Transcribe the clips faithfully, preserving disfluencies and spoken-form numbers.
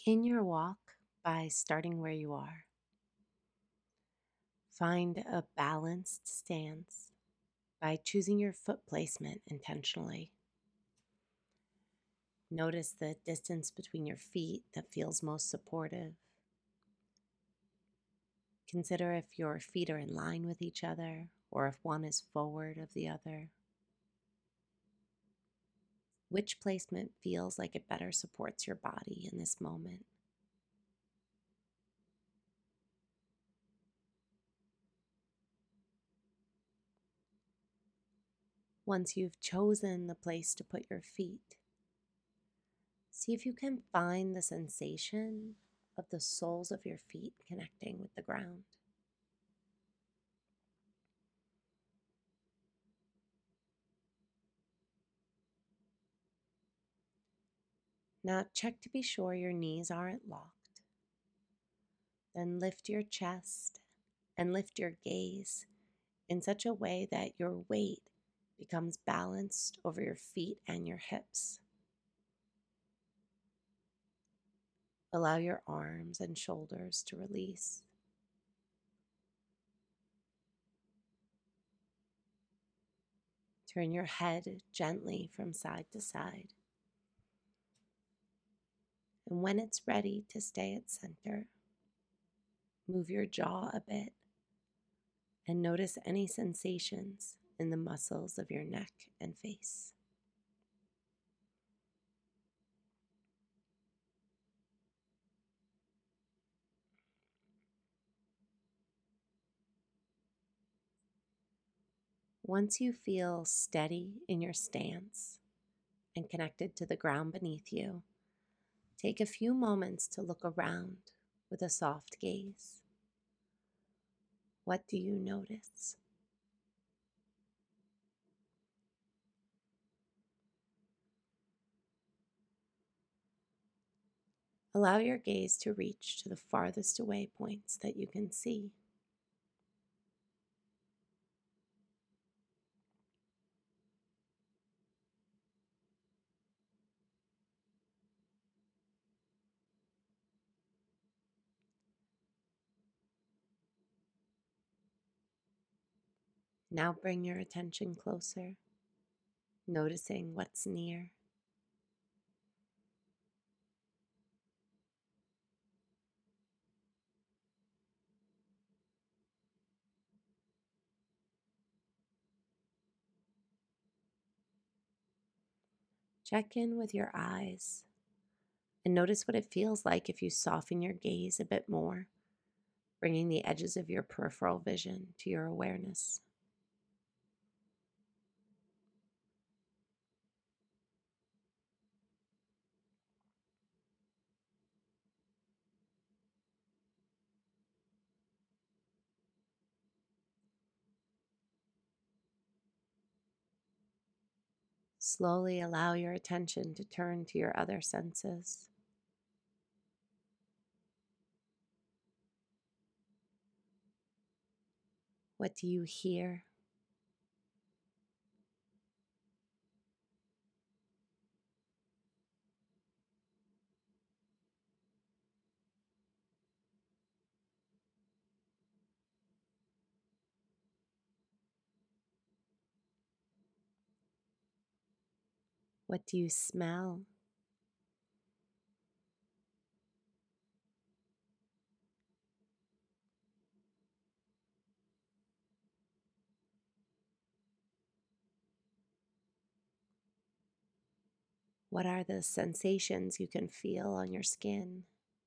Begin your walk by starting where you are. Find a balanced stance by choosing your foot placement intentionally. Notice the distance between your feet that feels most supportive. Consider if your feet are in line with each other or if one is forward of the other. Which placement feels like it better supports your body in this moment? Once you've chosen the place to put your feet, see if you can find the sensation of the soles of your feet connecting with the ground. Now check to be sure your knees aren't locked. Then lift your chest and lift your gaze in such a way that your weight becomes balanced over your feet and your hips. Allow your arms and shoulders to release. Turn your head gently from side to side. And when it's ready to stay at center, move your jaw a bit and notice any sensations in the muscles of your neck and face. Once you feel steady in your stance and connected to the ground beneath you, take a few moments to look around with a soft gaze. What do you notice? Allow your gaze to reach to the farthest away points that you can see. Now bring your attention closer, noticing what's near. Check in with your eyes and notice what it feels like if you soften your gaze a bit more, bringing the edges of your peripheral vision to your awareness. Slowly allow your attention to turn to your other senses. What do you hear? What do you smell? What are the sensations you can feel on your skin?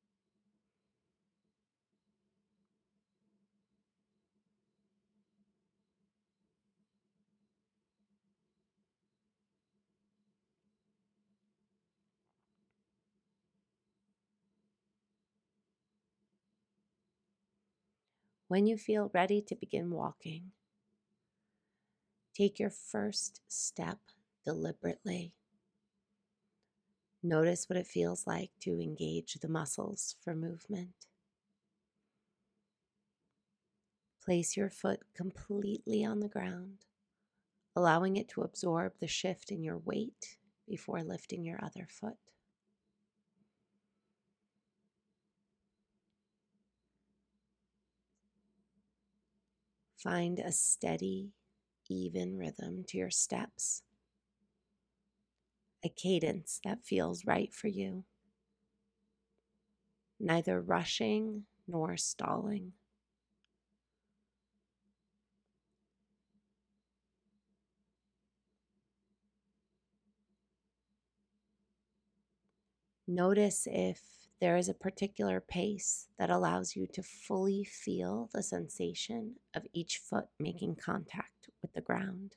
When you feel ready to begin walking, take your first step deliberately. Notice what it feels like to engage the muscles for movement. Place your foot completely on the ground, allowing it to absorb the shift in your weight before lifting your other foot. Find a steady, even rhythm to your steps, a cadence that feels right for you, neither rushing nor stalling. Notice if there is a particular pace that allows you to fully feel the sensation of each foot making contact with the ground.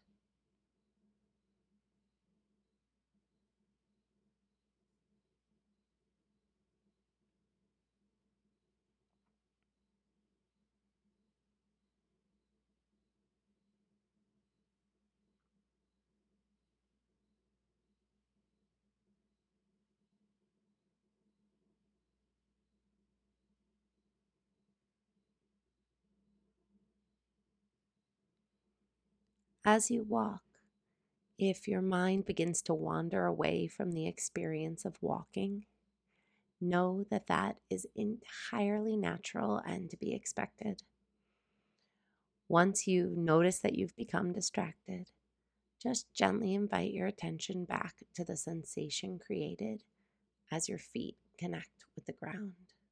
As you walk, if your mind begins to wander away from the experience of walking, know that that is entirely natural and to be expected. Once you notice that you've become distracted, just gently invite your attention back to the sensation created as your feet connect with the ground.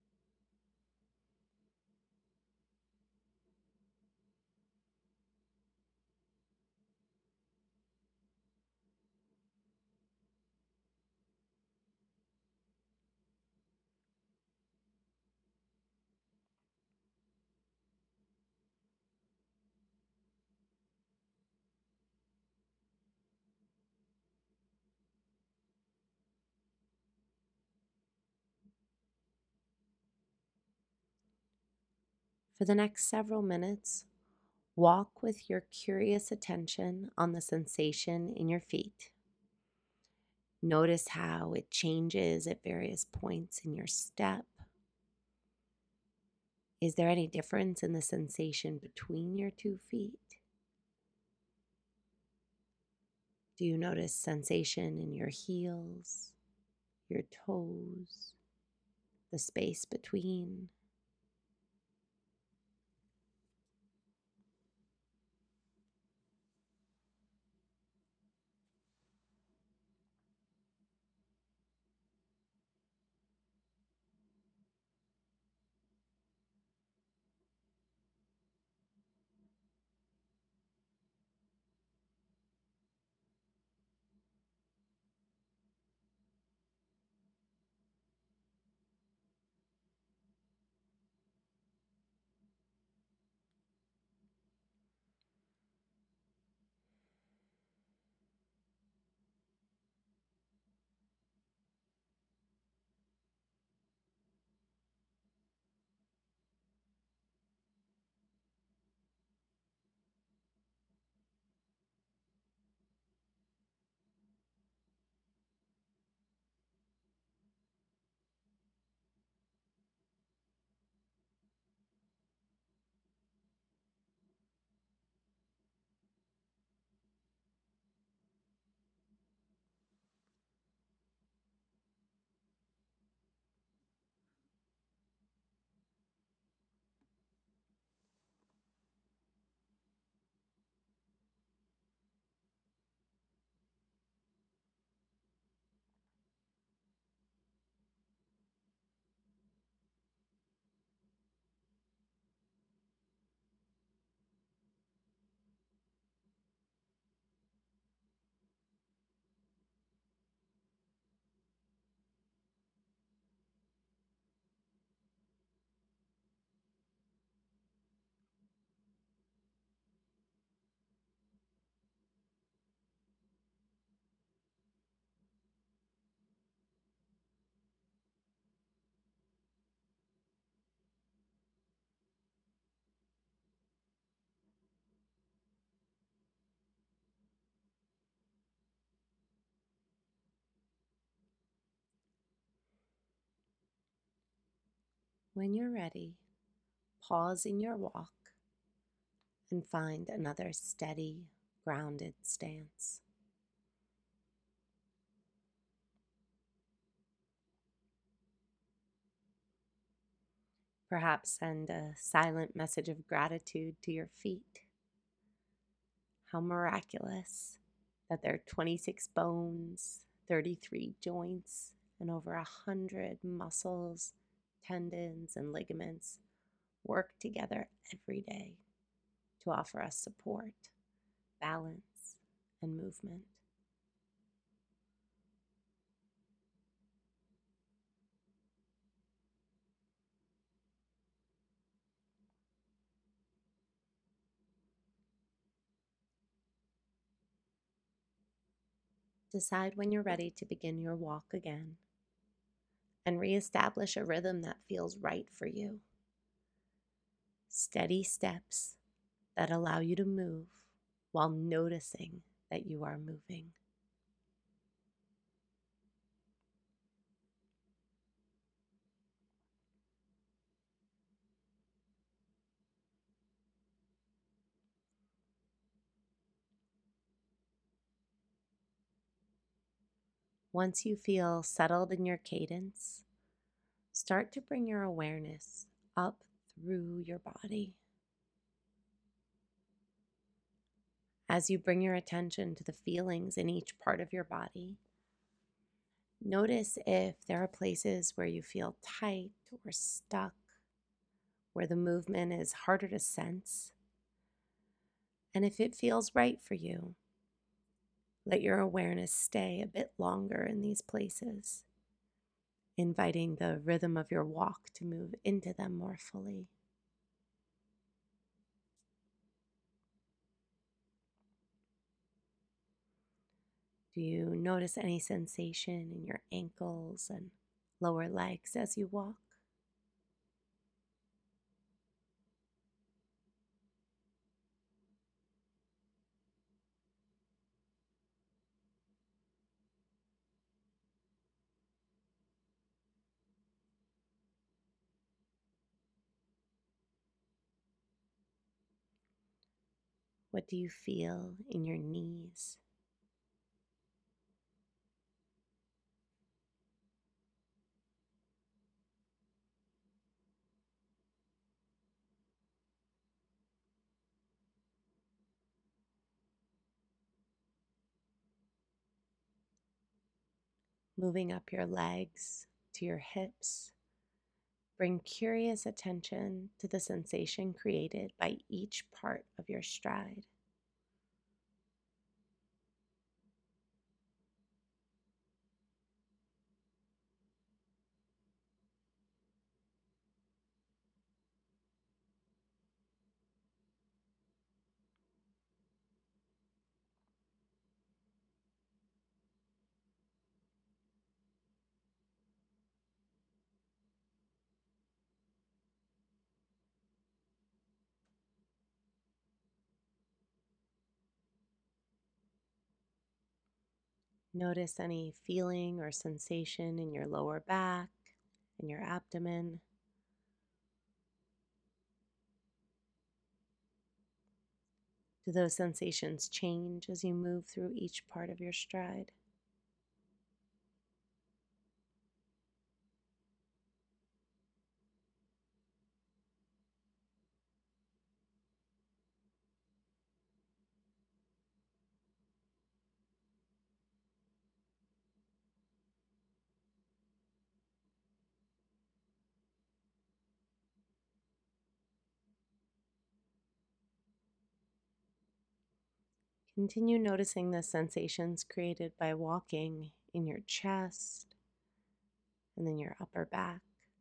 For the next several minutes, walk with your curious attention on the sensation in your feet. Notice how it changes at various points in your step. Is there any difference in the sensation between your two feet? Do you notice sensation in your heels, your toes, the space between? When you're ready, pause in your walk and find another steady, grounded stance. Perhaps send a silent message of gratitude to your feet how miraculous that there are twenty-six bones, thirty-three joints, and over a hundred muscles, tendons, and ligaments work together every day to offer us support, balance, and movement. Decide when you're ready to begin your walk again and reestablish a rhythm that feels right for you. Steady steps that allow you to move while noticing that you are moving. Once you feel settled in your cadence, start to bring your awareness up through your body. As you bring your attention to the feelings in each part of your body, notice if there are places where you feel tight or stuck, where the movement is harder to sense. And if it feels right for you, let your awareness stay a bit longer in these places, inviting the rhythm of your walk to move into them more fully. Do you notice any sensation in your ankles and lower legs as you walk? What do you feel in your knees? Moving up your legs to your hips, bring curious attention to the sensation created by each part of your stride. Notice any feeling or sensation in your lower back, in your abdomen. Do those sensations change as you move through each part of your stride? Continue noticing the sensations created by walking in your chest and then your upper back.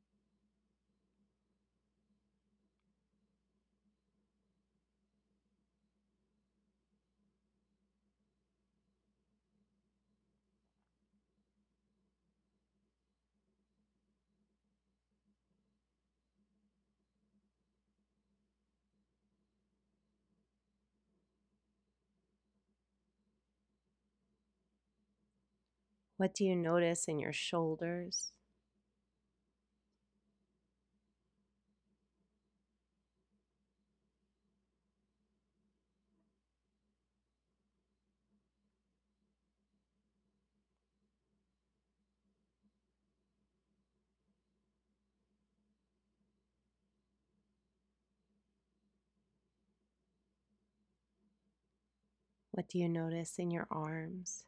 What do you notice in your shoulders? What do you notice in your arms?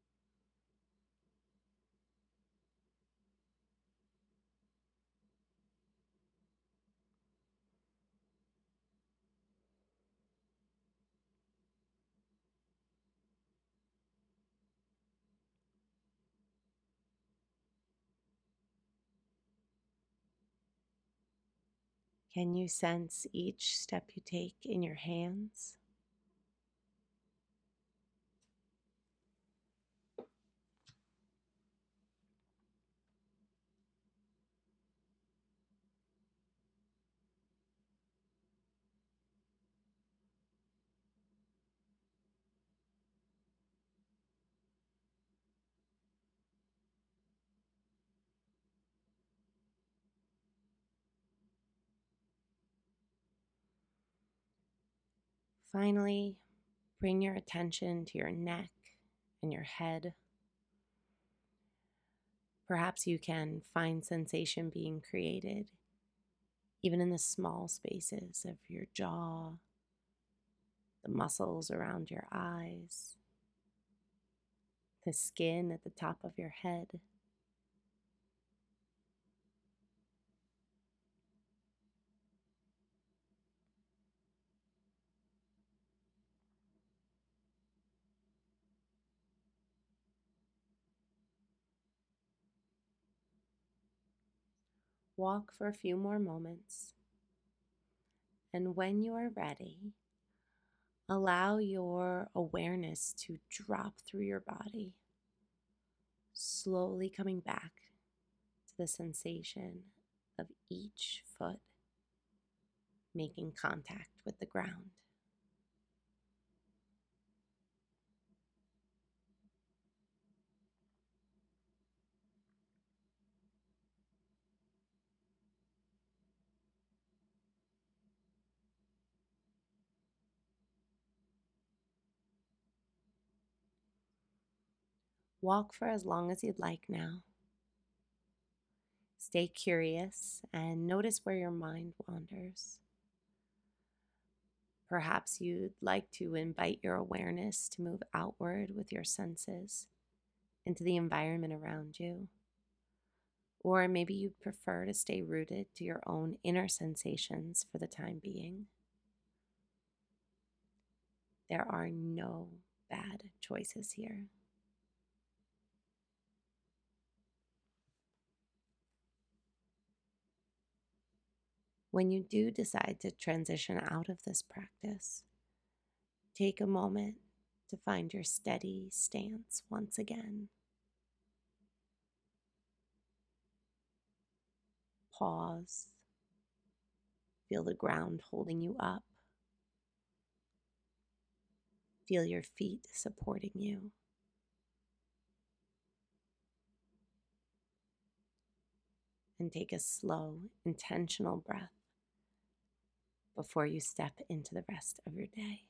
Can you sense each step you take in your hands? Finally, bring your attention to your neck and your head. Perhaps you can find sensation being created even in the small spaces of your jaw, the muscles around your eyes, the skin at the top of your head. Walk for a few more moments, and when you are ready, allow your awareness to drop through your body, slowly coming back to the sensation of each foot making contact with the ground. Walk for as long as you'd like now. Stay curious and notice where your mind wanders. Perhaps you'd like to invite your awareness to move outward with your senses into the environment around you. Or maybe you'd prefer to stay rooted to your own inner sensations for the time being. There are no bad choices here. When you do decide to transition out of this practice, take a moment to find your steady stance once again. Pause. Feel the ground holding you up. Feel your feet supporting you. And take a slow, intentional breath before you step into the rest of your day.